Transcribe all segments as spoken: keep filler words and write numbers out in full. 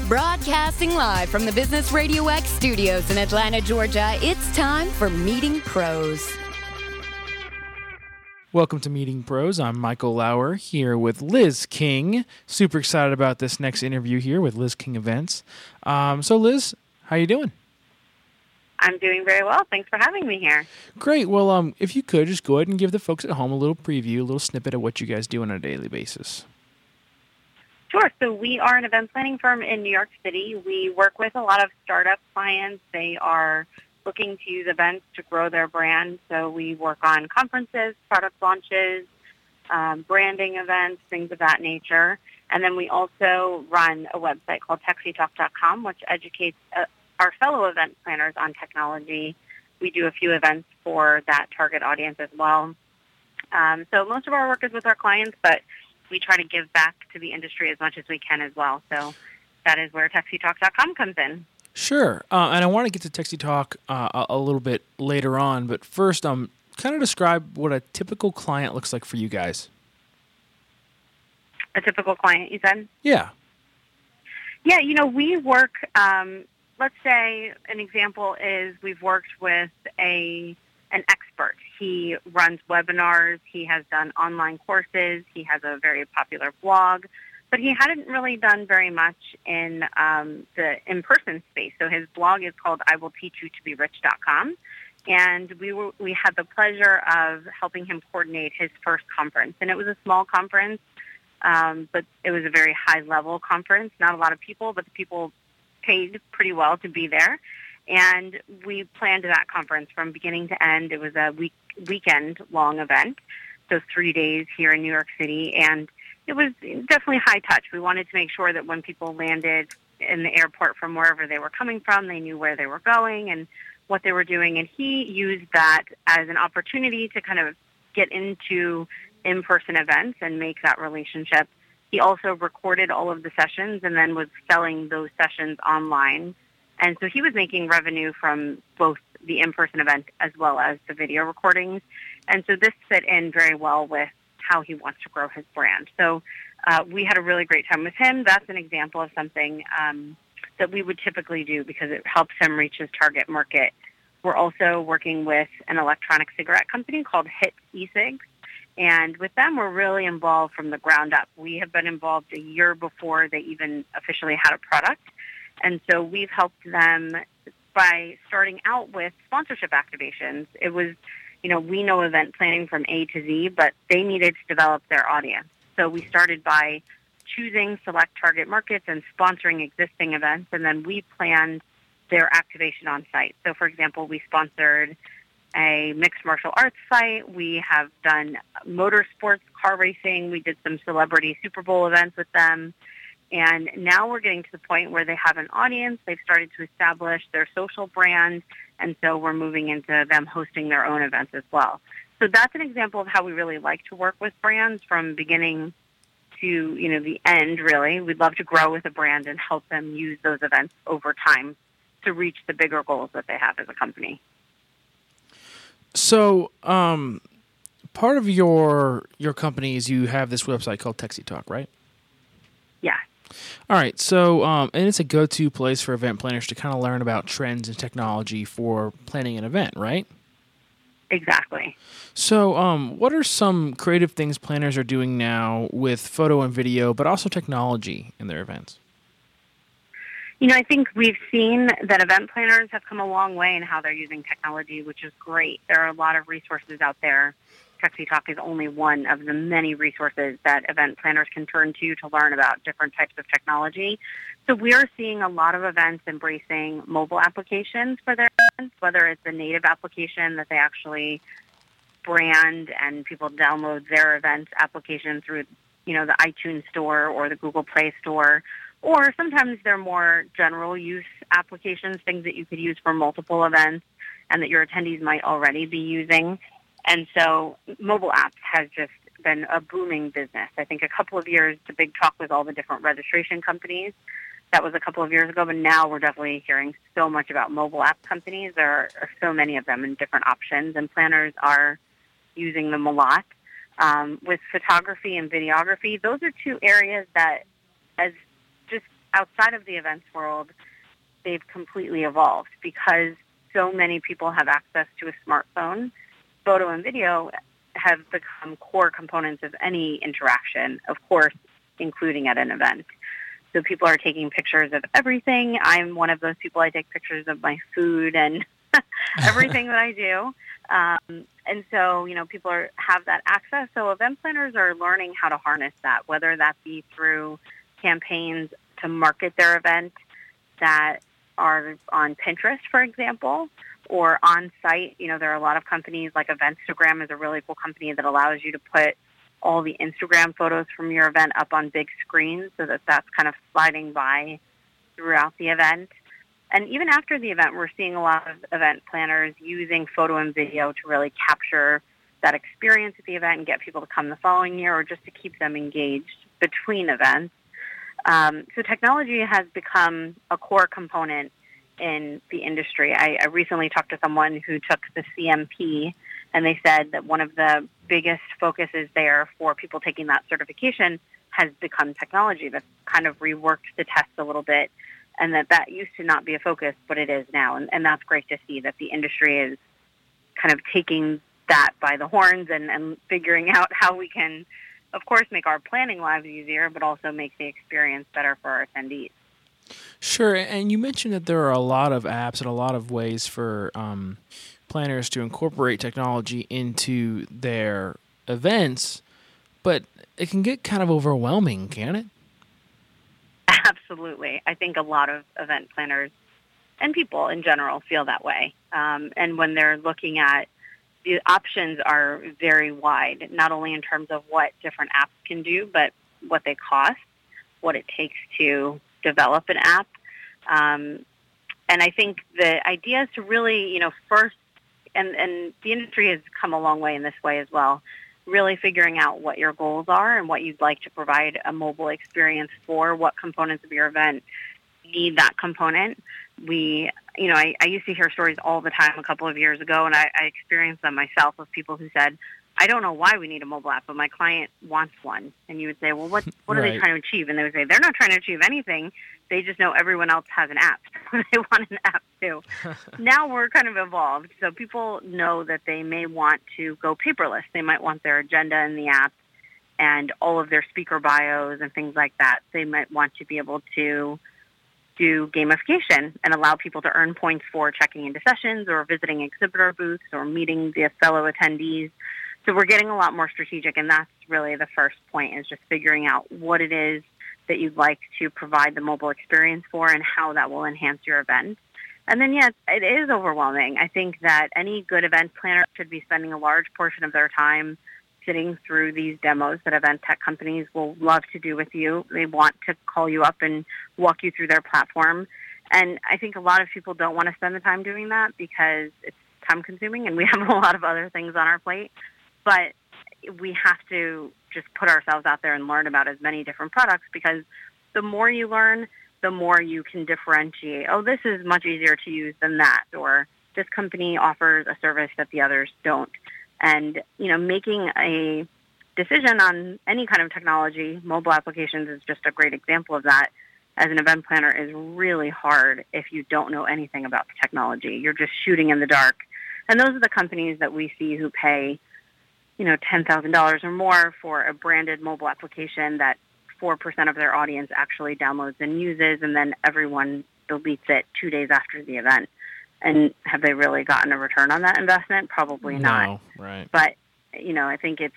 Broadcasting live from the Business Radio X studios in Atlanta, Georgia, it's time for Meeting Pros. Welcome to Meeting Pros. I'm Michael Lauer here with Liz King. Super excited about this next interview here with Liz King Events. Um, so Liz, how you doing? I'm doing very well. Thanks for having me here. Great. Well, um, if you could, just go ahead and give the folks at home a little preview, a little snippet of what you guys do on a daily basis. Sure. So we are an event planning firm in New York City. We work with a lot of startup clients. They are looking to use events to grow their brand. So we work on conferences, product launches, um, branding events, things of that nature. And then we also run a website called Texi Talk dot com, which educates uh, our fellow event planners on technology. We do a few events for that target audience as well. Um, so most of our work is with our clients, but we try to give back to the industry as much as we can as well. So that is where Texi Talk dot com comes in. Sure. Uh, and I want to get to Texi Talk uh, a, a little bit later on, but first, um, kind of describe what a typical client looks like for you guys. A typical client, you said? Yeah. Yeah, you know, we work, um, let's say an example is we've worked with a an expert. He runs webinars. He has done online courses. He has a very popular blog. But he hadn't really done very much in um, the in-person space. So his blog is called I will teach you to be rich dot com. And we were, we had the pleasure of helping him coordinate his first conference. And it was a small conference, um, but it was a very high-level conference. Not a lot of people, but the people paid pretty well to be there. And we planned that conference from beginning to end. It was a week, weekend-long event, so three days here in New York City. And it was definitely high touch. We wanted to make sure that when people landed in the airport from wherever they were coming from, they knew where they were going and what they were doing. And he used that as an opportunity to kind of get into in-person events and make that relationship. He also recorded all of the sessions and then was selling those sessions online. And so he was making revenue from both the in-person event as well as the video recordings. And so this fit in very well with how he wants to grow his brand. So uh, we had a really great time with him. That's an example of something um, that we would typically do because it helps him reach his target market. We're also working with an electronic cigarette company called Hit E-Cigs. And with them, we're really involved from the ground up. We have been involved a year before they even officially had a product. And so we've helped them by starting out with sponsorship activations. It was, you know, we know event planning from A to Z, but they needed to develop their audience. So we started by choosing select target markets and sponsoring existing events, and then we planned their activation on site. So, for example, we sponsored a mixed martial arts fight. We have done motorsports, car racing. We did some celebrity Super Bowl events with them. And now we're getting to the point where they have an audience. They've started to establish their social brand. And so we're moving into them hosting their own events as well. So that's an example of how we really like to work with brands from beginning to, you know, the end, really. We'd love to grow with a brand and help them use those events over time to reach the bigger goals that they have as a company. So um, part of your your company is you have this website called Texi Talk, right? Yeah. All right, so um, and it's a go-to place for event planners to kind of learn about trends and technology for planning an event, right? Exactly. So um, what are some creative things planners are doing now with photo and video, but also technology in their events? You know, I think we've seen that event planners have come a long way in how they're using technology, which is great. There are a lot of resources out there. Texi Talk is only one of the many resources that event planners can turn to to learn about different types of technology. So we are seeing a lot of events embracing mobile applications for their events, whether it's a native application that they actually brand and people download their event application through, you know, the iTunes Store or the Google Play Store, or sometimes they're more general use applications, things that you could use for multiple events and that your attendees might already be using. And so mobile apps has just been a booming business. I think a couple of years, the big talk with all the different registration companies. That was a couple of years ago, but now we're definitely hearing so much about mobile app companies. There are, are so many of them and different options, and planners are using them a lot. Um, with photography and videography, those are two areas that, as just outside of the events world, they've completely evolved because so many people have access to a smartphone. Photo and video have become core components of any interaction, of course, including at an event. So people are taking pictures of everything. I'm one of those people. I take pictures of my food and everything that I do. Um, and so, you know, people are, have that access. So event planners are learning how to harness that, whether that be through campaigns to market their event that are on Pinterest, for example, or on site. You know, there are a lot of companies like Eventstagram is a really cool company that allows you to put all the Instagram photos from your event up on big screens so that that's kind of sliding by throughout the event. And even after the event, we're seeing a lot of event planners using photo and video to really capture that experience at the event and get people to come the following year or just to keep them engaged between events. Um, so technology has become a core component in the industry. I, I recently talked to someone who took the C M P, and they said that one of the biggest focuses there for people taking that certification has become technology. That's kind of reworked the test a little bit, and that that used to not be a focus, but it is now. And, and that's great to see that the industry is kind of taking that by the horns and, and figuring out how we can, of course, make our planning lives easier, but also make the experience better for our attendees. Sure, and you mentioned that there are a lot of apps and a lot of ways for um, planners to incorporate technology into their events, but it can get kind of overwhelming, can't it? Absolutely. I think a lot of event planners and people in general feel that way. Um, and when they're looking at, the options are very wide, not only in terms of what different apps can do, but what they cost, what it takes to develop an app. Um, and I think the idea is to really, you know, first, and, and the industry has come a long way in this way as well, really figuring out what your goals are and what you'd like to provide a mobile experience for, what components of your event need that component. We, you know, I, I used to hear stories all the time a couple of years ago, and I, I experienced them myself of people who said, I don't know why we need a mobile app, but my client wants one. And you would say, well, what what are Right. they trying to achieve? And they would say, they're not trying to achieve anything. They just know everyone else has an app. So they want an app too. Now we're kind of evolved. So people know that they may want to go paperless. They might want their agenda in the app and all of their speaker bios and things like that. They might want to be able to do gamification and allow people to earn points for checking into sessions or visiting exhibitor booths or meeting the fellow attendees. So we're getting a lot more strategic, and that's really the first point, is just figuring out what it is that you'd like to provide the mobile experience for and how that will enhance your event. And then, yes, it is overwhelming. I think that any good event planner should be spending a large portion of their time sitting through these demos that event tech companies will love to do with you. They want to call you up and walk you through their platform. And I think a lot of people don't want to spend the time doing that because it's time-consuming and we have a lot of other things on our plate. But we have to just put ourselves out there and learn about as many different products, because the more you learn, the more you can differentiate. Oh, this is much easier to use than that, or this company offers a service that the others don't. And, you know, making a decision on any kind of technology, mobile applications is just a great example of that. As an event planner is really hard if you don't know anything about the technology. You're just shooting in the dark. And those are the companies that we see who pay, you know, ten thousand dollars or more for a branded mobile application that four percent of their audience actually downloads and uses, and then everyone deletes it two days after the event. And have they really gotten a return on that investment? Probably not. No, right. But, you know, I think it's,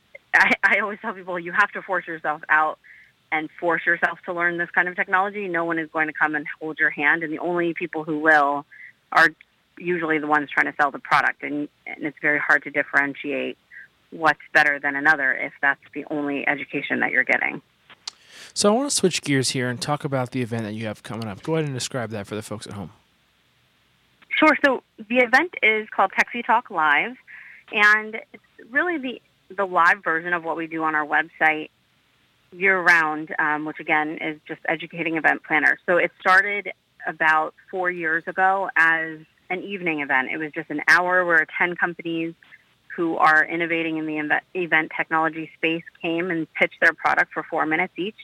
I, I always tell people you have to force yourself out and force yourself to learn this kind of technology. No one is going to come and hold your hand, and the only people who will are usually the ones trying to sell the product, and, and it's very hard to differentiate what's better than another if that's the only education that you're getting. So I want to switch gears here and talk about the event that you have coming up. Go ahead and describe that for the folks at home. Sure. So the event is called Techsy Talk Live, and it's really the, the live version of what we do on our website year-round, um, which, again, is just educating event planners. So it started about four years ago as an evening event. It was just an hour where ten companies who are innovating in the event technology space came and pitched their product for four minutes each,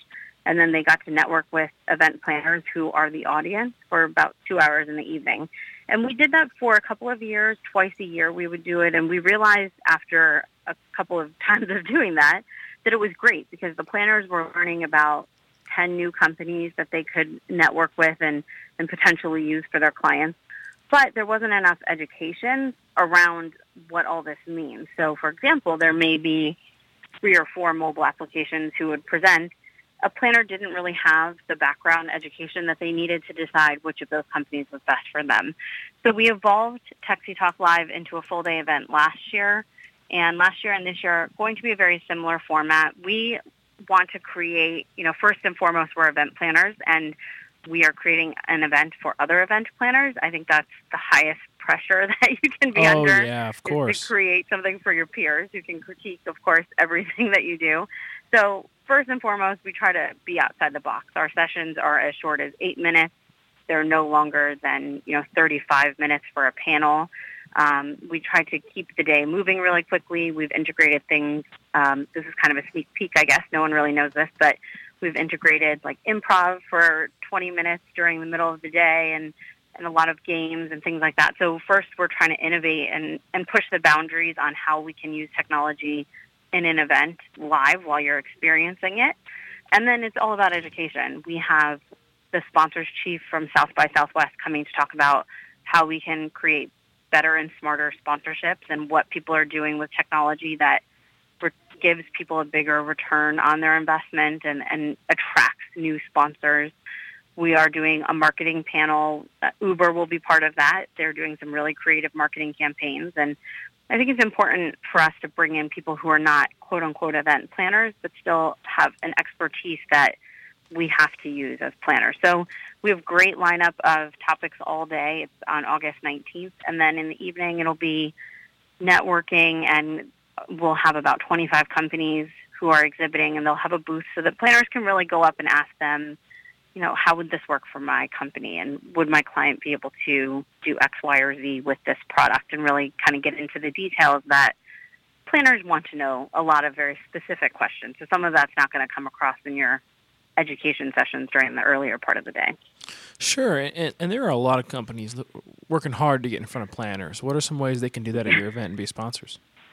and then they got to network with event planners who are the audience for about two hours in the evening. And we did that for a couple of years, twice a year we would do it, and we realized after a couple of times of doing that that it was great because the planners were learning about ten new companies that they could network with and, and potentially use for their clients. But there wasn't enough education around what all this means. So, for example, there may be three or four mobile applications who would present. A planner didn't really have the background education that they needed to decide which of those companies was best for them. So we evolved Techsy Talk Live into a full-day event last year. And last year and this year are going to be a very similar format. We want to create, you know, first and foremost, we're event planners, and we are creating an event for other event planners. I think that's the highest pressure that you can be oh, under. Oh, yeah, of course. To create something for your peers who can critique, of course, everything that you do. So first and foremost, we try to be outside the box. Our sessions are as short as eight minutes. They're no longer than, you know, thirty-five minutes for a panel. Um, we try to keep the day moving really quickly. We've integrated things. Um, this is kind of a sneak peek, I guess. No one really knows this, but we've integrated like improv for twenty minutes during the middle of the day and, and a lot of games and things like that. So first, we're trying to innovate and, and push the boundaries on how we can use technology in an event live while you're experiencing it. And then it's all about education. We have the sponsors chief from South by Southwest coming to talk about how we can create better and smarter sponsorships and what people are doing with technology that re- gives people a bigger return on their investment and, and attracts new sponsors. We are doing a marketing panel. Uh, Uber will be part of that. They're doing some really creative marketing campaigns. And I think it's important for us to bring in people who are not quote-unquote event planners, but still have an expertise that we have to use as planners. So we have a great lineup of topics all day. It's on August nineteenth. And then in the evening, it'll be networking, and we'll have about twenty-five companies who are exhibiting, and they'll have a booth so that planners can really go up and ask them, you know, how would this work for my company? And would my client be able to do X, Y, or Z with this product? And really kind of get into the details that planners want to know, a lot of very specific questions. So some of that's not going to come across in your education sessions during the earlier part of the day. Sure, and, and there are a lot of companies working hard to get in front of planners. What are some ways they can do that at your event and be sponsors?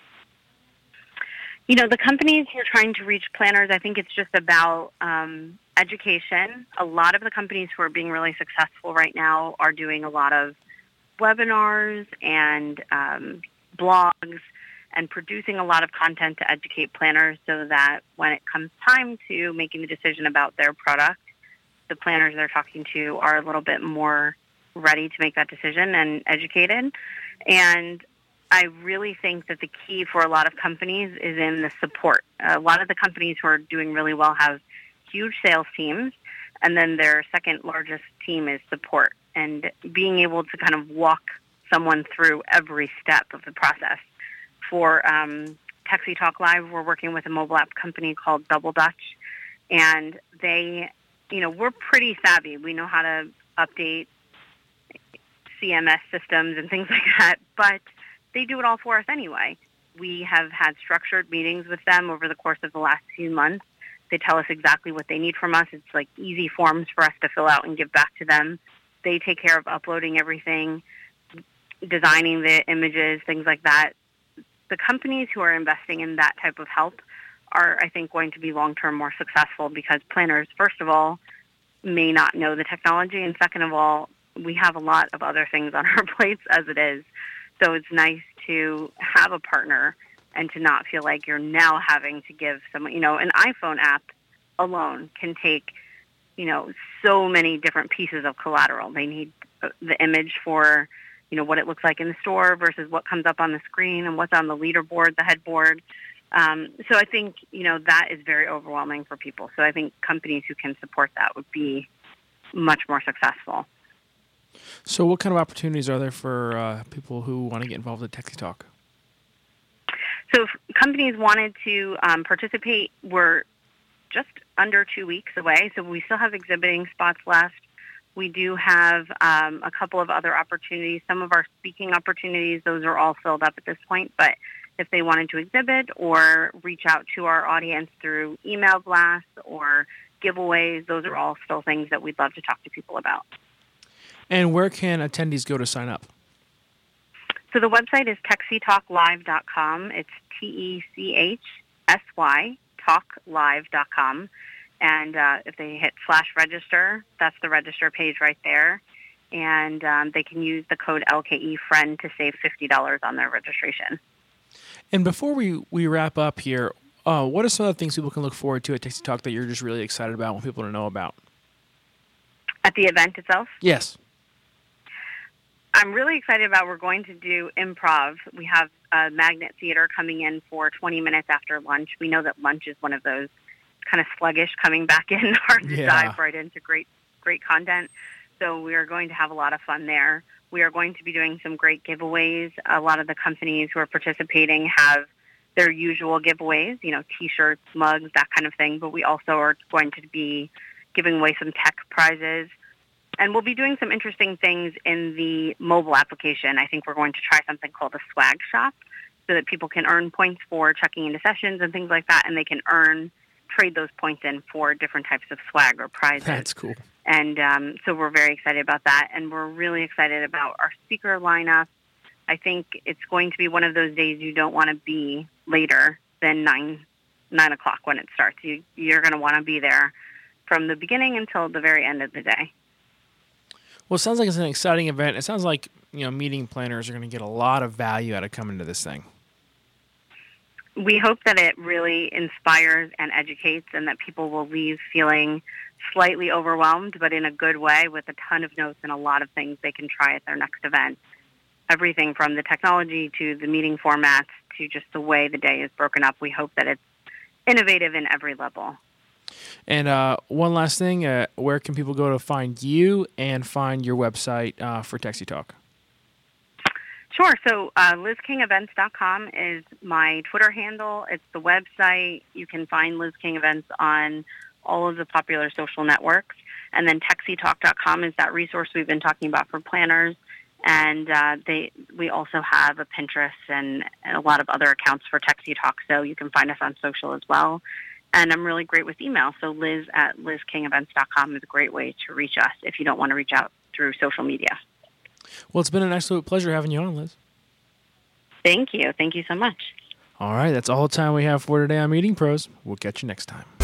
You know, the companies who are trying to reach planners, I think it's just about um, education. A lot of the companies who are being really successful right now are doing a lot of webinars and um, blogs and producing a lot of content to educate planners so that when it comes time to making the decision about their product, the planners they're talking to are a little bit more ready to make that decision and educated. And I really think that the key for a lot of companies is in the support. A lot of the companies who are doing really well have huge sales teams, and then their second largest team is support. And being able to kind of walk someone through every step of the process. For um, Techsy Talk Live, we're working with a mobile app company called Double Dutch, and they, you know, we're pretty savvy. We know how to update C M S systems and things like that, but they do it all for us anyway. We have had structured meetings with them over the course of the last few months. They tell us exactly what they need from us. It's like easy forms for us to fill out and give back to them. They take care of uploading everything, designing the images, things like that. The companies who are investing in that type of help are, I think, going to be long-term more successful because planners, first of all, may not know the technology, and second of all, we have a lot of other things on our plates as it is. So it's nice to have a partner and to not feel like you're now having to give someone, you know, an iPhone app alone can take, you know, so many different pieces of collateral. They need the image for, you know, what it looks like in the store versus what comes up on the screen and what's on the leaderboard, the headboard. Um, so I think, you know, that is very overwhelming for people. So I think companies who can support that would be much more successful. So what kind of opportunities are there for uh, people who want to get involved with Techsy Talk? So if companies wanted to um, participate, we're just under two weeks away. So we still have exhibiting spots left. We do have um, a couple of other opportunities. Some of our speaking opportunities, those are all filled up at this point. But if they wanted to exhibit or reach out to our audience through email blasts or giveaways, those are all still things that we'd love to talk to people about. And where can attendees go to sign up? So the website is texy talk live dot com. It's T E C H S Y, talk live dot com. And uh, if they hit slash register, that's the register page right there. And um, they can use the code L K E friend to save fifty dollars on their registration. And before we, we wrap up here, uh, what are some of the things people can look forward to at Texy Talk that you're just really excited about, want people to know about? At the event itself? Yes. I'm really excited about we're going to do improv. We have a Magnet Theater coming in for twenty minutes after lunch. We know that lunch is one of those kind of sluggish coming back in, hard to Yeah. dive right into great, great content. So we are going to have a lot of fun there. We are going to be doing some great giveaways. A lot of the companies who are participating have their usual giveaways, you know, T-shirts, mugs, that kind of thing. But we also are going to be giving away some tech prizes. And we'll be doing some interesting things in the mobile application. I think we're going to try something called a swag shop so that people can earn points for checking into sessions and things like that, and they can earn, trade those points in for different types of swag or prizes. That's cool. And um, so we're very excited about that, and we're really excited about our speaker lineup. I think it's going to be one of those days you don't want to be later than nine nine o'clock when it starts. You, you're going to want to be there from the beginning until the very end of the day. Well, it sounds like it's an exciting event. It sounds like, you know, meeting planners are going to get a lot of value out of coming to this thing. We hope that it really inspires and educates and that people will leave feeling slightly overwhelmed, but in a good way, with a ton of notes and a lot of things they can try at their next event. Everything from the technology to the meeting formats to just the way the day is broken up. We hope that it's innovative in every level. And uh, one last thing, uh, where can people go to find you and find your website uh, for Texy Talk? Sure. So uh, liz king events dot com is my Twitter handle. It's the website. You can find Liz King Events on all of the popular social networks. And then texy talk dot com is that resource we've been talking about for planners. And uh, they we also have a Pinterest and, and a lot of other accounts for Texy Talk, so you can find us on social as well. And I'm really great with email, so liz at liz king events dot com is a great way to reach us if you don't want to reach out through social media. Well, it's been an absolute pleasure having you on, Liz. Thank you. Thank you so much. All right, that's all the time we have for today on Meeting Pros. We'll catch you next time.